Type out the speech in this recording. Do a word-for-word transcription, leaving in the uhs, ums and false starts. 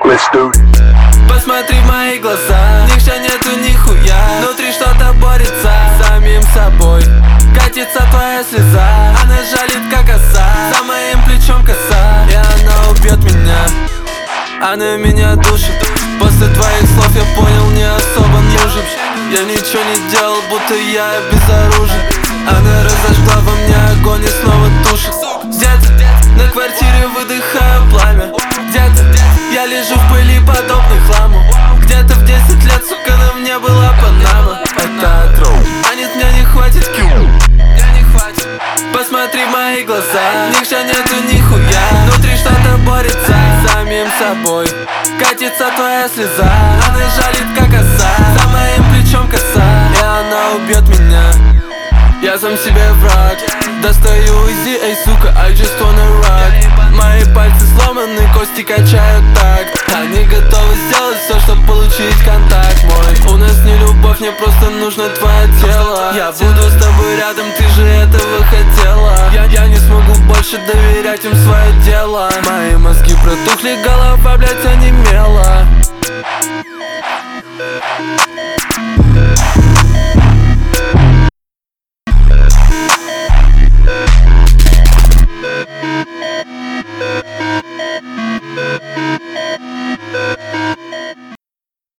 Let's do it. Посмотри в мои глаза, в них же нету нихуя. Внутри что-то борется с самим собой. Катится твоя слеза, она жалит как оса. За моим плечом коса, и она убьет меня. Она меня душит. После твоих слов я понял, не особо нужен. Я ничего не делал, будто я безоружен. Она разожгла во мне огонь и снова тушит. Где-то на квартире выдыхаю пламя. Где-то я лежу в пыли, подобной хламу. Где-то в десять лет, сука, на мне была панама. Это троу, а нет, мне не хватит кью. Посмотри в мои глаза, в них же нету нихуя. Внутри что-то борется с самим собой. Катится твоя слеза, она жалит как оса. За моим плечом коса, и она убьет меня. Я сам себе враг. Достаю узи, эй, сука, I just wanna rock. Мои пальцы сломаны, кости качают так. Они готовы сделать все, чтобы получить контакт мой. У нас не любовь, мне просто нужно твое тело. Я буду с тобой рядом, ты же этого хотела. Я, я не смогу больше доверять им свое дело. Мои мозги протухли, голова, блять, онемела.